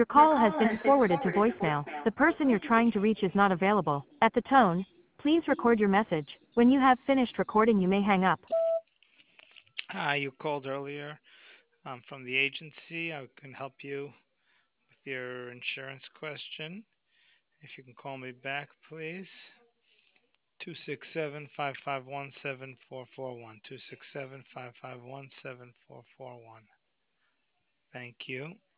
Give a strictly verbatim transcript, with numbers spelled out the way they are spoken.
Your call has been forwarded to voicemail. The person you're trying to reach is not available. At the tone, please record your message. When you have finished recording, you may hang up. Hi, you called earlier. I'm from the agency. I can help you with your insurance question. If you can call me back, please. two six seven, five five one, seven four four one. two six seven, five five one, seven four four one. Thank you.